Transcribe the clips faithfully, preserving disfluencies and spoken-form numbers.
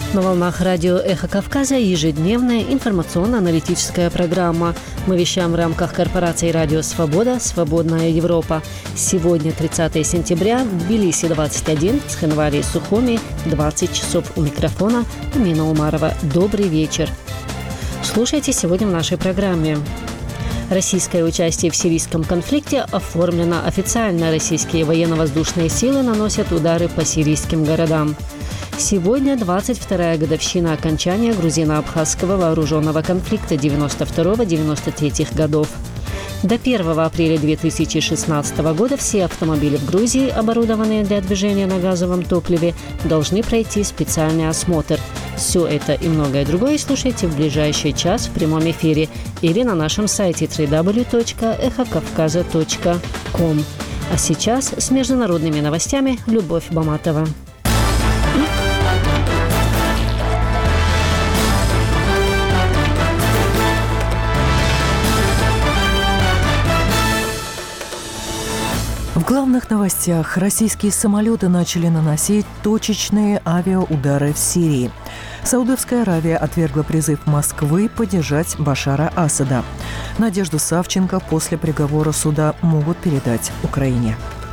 На волнах радио «Эхо Кавказа» ежедневная информационно-аналитическая программа. Мы вещаем в рамках корпорации «Радио Свобода. Свободная Европа». Сегодня тридцатое сентября, в Тбилиси двадцать один, в Цхинвале и Сухуми двадцать часов. У микрофона Амина Умарова. Добрый вечер. Слушайте сегодня в нашей программе. Российское участие в сирийском конфликте оформлено официально. Российские военно-воздушные силы наносят удары по сирийским городам. Сегодня двадцать вторая годовщина окончания грузино-абхазского вооруженного конфликта девяносто второго — девяносто третьего годов. До первого апреля две тысячи шестнадцатого года все автомобили в Грузии, оборудованные для движения на газовом топливе, должны пройти специальный осмотр. Все это и многое другое слушайте в ближайший час в прямом эфире или на нашем сайте дабл ю дабл ю дабл ю точка эхо кавказа точка ком. А сейчас с международными новостями Любовь Баматова. В главных новостях: российские самолеты начали наносить точечные авиаудары в Сирии. Саудовская Аравия отвергла призыв Москвы поддержать Башара Асада. Надежду Савченко после приговора суда могут передать Украине.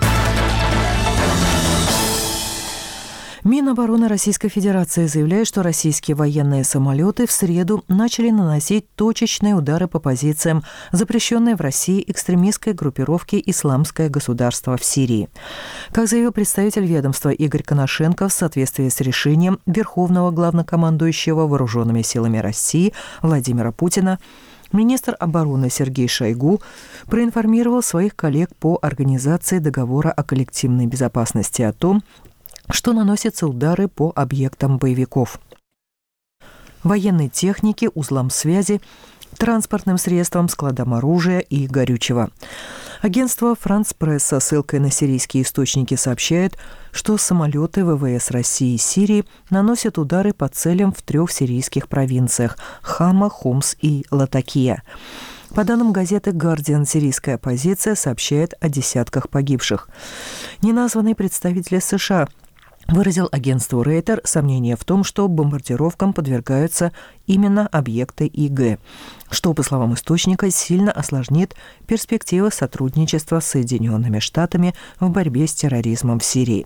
Минобороны Российской Федерации заявляет, что российские военные самолеты в среду начали наносить точечные удары по позициям запрещенной в России экстремистской группировки «Исламское государство» в Сирии. Как заявил представитель ведомства Игорь Коношенко, в соответствии с решением Верховного главнокомандующего Вооруженными силами России Владимира Путина, министр обороны Сергей Шойгу проинформировал своих коллег по Организации договора о коллективной безопасности о том, что наносятся удары по объектам боевиков, военной технике, узлам связи, транспортным средствам, складам оружия и горючего. Агентство «Франс Пресс» со ссылкой на сирийские источники сообщает, что самолеты ВВС России и Сирии наносят удары по целям в трех сирийских провинциях – Хама, Хомс и Латакия. По данным газеты «Гардиан», сирийская оппозиция сообщает о десятках погибших. Неназванный представитель США выразил агентству Рейтер сомнение в том, что бомбардировкам подвергаются именно объекты ИГ, что, по словам источника, сильно осложнит перспективы сотрудничества с Соединенными Штатами в борьбе с терроризмом в Сирии.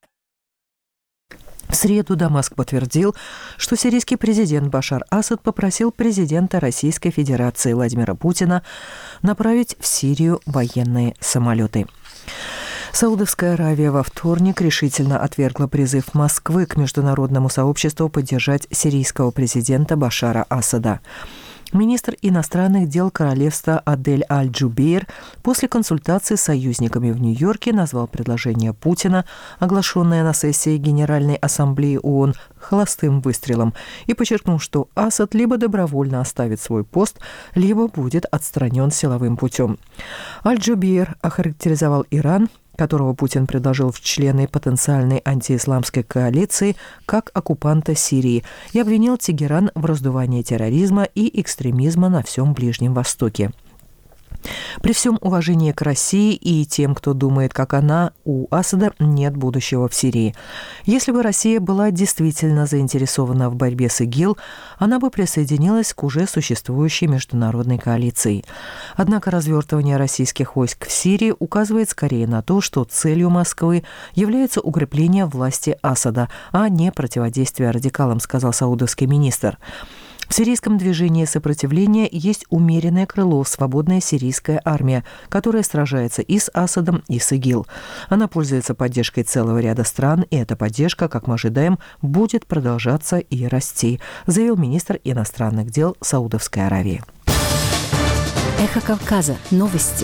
В среду Дамаск подтвердил, что сирийский президент Башар Асад попросил президента Российской Федерации Владимира Путина направить в Сирию военные самолеты. Саудовская Аравия во вторник решительно отвергла призыв Москвы к международному сообществу поддержать сирийского президента Башара Асада. Министр иностранных дел королевства Адель Аль-Джубейр после консультации с союзниками в Нью-Йорке назвал предложение Путина, оглашенное на сессии Генеральной Ассамблеи ООН, холостым выстрелом и подчеркнул, что Асад либо добровольно оставит свой пост, либо будет отстранен силовым путем. Аль-Джубейр охарактеризовал Иран, которого Путин предложил в члены потенциальной антиисламской коалиции, как оккупанта Сирии, и обвинил Тегеран в раздувании терроризма и экстремизма на всем Ближнем Востоке. При всем уважении к России и тем, кто думает, как она, у Асада нет будущего в Сирии. Если бы Россия была действительно заинтересована в борьбе с ИГИЛ, она бы присоединилась к уже существующей международной коалиции. Однако развертывание российских войск в Сирии указывает скорее на то, что целью Москвы является укрепление власти Асада, а не противодействие радикалам, сказал саудовский министр. В сирийском движении сопротивления есть умеренное крыло «Свободная сирийская армия», которая сражается и с Асадом, и с ИГИЛ. Она пользуется поддержкой целого ряда стран, и эта поддержка, как мы ожидаем, будет продолжаться и расти, заявил министр иностранных дел Саудовской Аравии. Эхо Кавказа. Новости.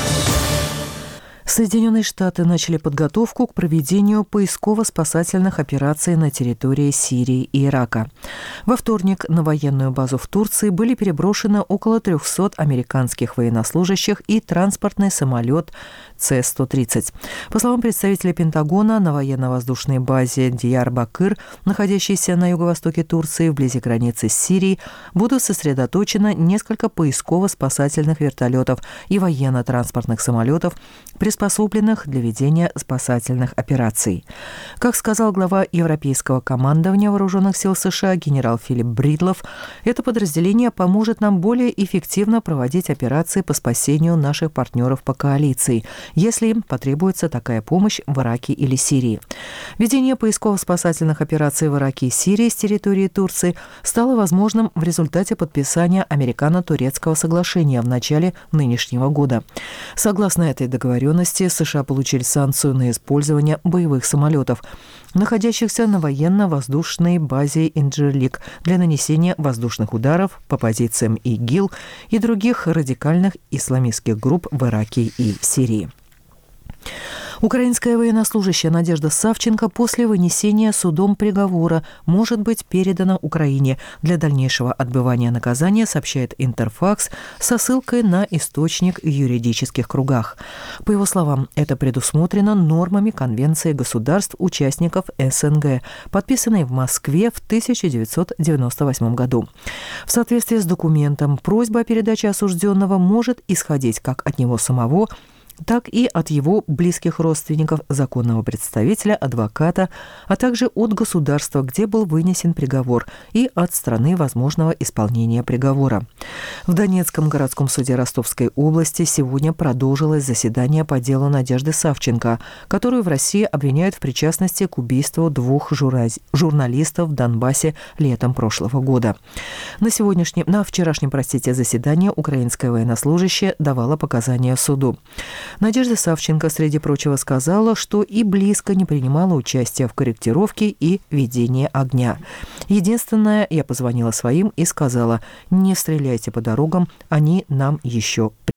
Соединенные Штаты начали подготовку к проведению поисково-спасательных операций на территории Сирии и Ирака. Во вторник на военную базу в Турции были переброшены около трехсот американских военнослужащих и транспортный самолет С сто тридцать. По словам представителя Пентагона, на военно-воздушной базе Диярбакыр, находящейся на юго-востоке Турции, вблизи границы с Сирией, будут сосредоточено несколько поисково-спасательных вертолетов и военно-транспортных самолетов, приспособленных неприспособленных для ведения спасательных операций. Как сказал глава Европейского командования Вооруженных сил США генерал Филипп Бридлов, это подразделение поможет нам более эффективно проводить операции по спасению наших партнеров по коалиции, если им потребуется такая помощь в Ираке или Сирии. Ведение поисково-спасательных операций в Ираке и Сирии с территории Турции стало возможным в результате подписания американо-турецкого соглашения в начале нынешнего года. Согласно этой договоренности, США получили санкцию на использование боевых самолетов, находящихся на военно-воздушной базе Инджерлик для нанесения воздушных ударов по позициям ИГИЛ и других радикальных исламистских групп в Ираке и Сирии. Украинская военнослужащая Надежда Савченко после вынесения судом приговора может быть передана Украине для дальнейшего отбывания наказания, сообщает Интерфакс со ссылкой на источник в юридических кругах. По его словам, это предусмотрено нормами Конвенции государств-участников СНГ, подписанной в Москве в тысяча девятьсот девяносто восьмом году. В соответствии с документом, просьба о передаче осужденного может исходить как от него самого, так и от его близких родственников, законного представителя, адвоката, а также от государства, где был вынесен приговор, и от страны возможного исполнения приговора. В Донецком городском суде Ростовской области сегодня продолжилось заседание по делу Надежды Савченко, которую в России обвиняют в причастности к убийству двух журна- журналистов в Донбассе летом прошлого года. На сегодняшнем, на вчерашнем, простите, заседании украинская военнослужащая давала показания суду. Надежда Савченко, среди прочего, сказала, что и близко не принимала участия в корректировке и ведении огня. Единственное, я позвонила своим и сказала: не стреляйте по дорогам, они нам еще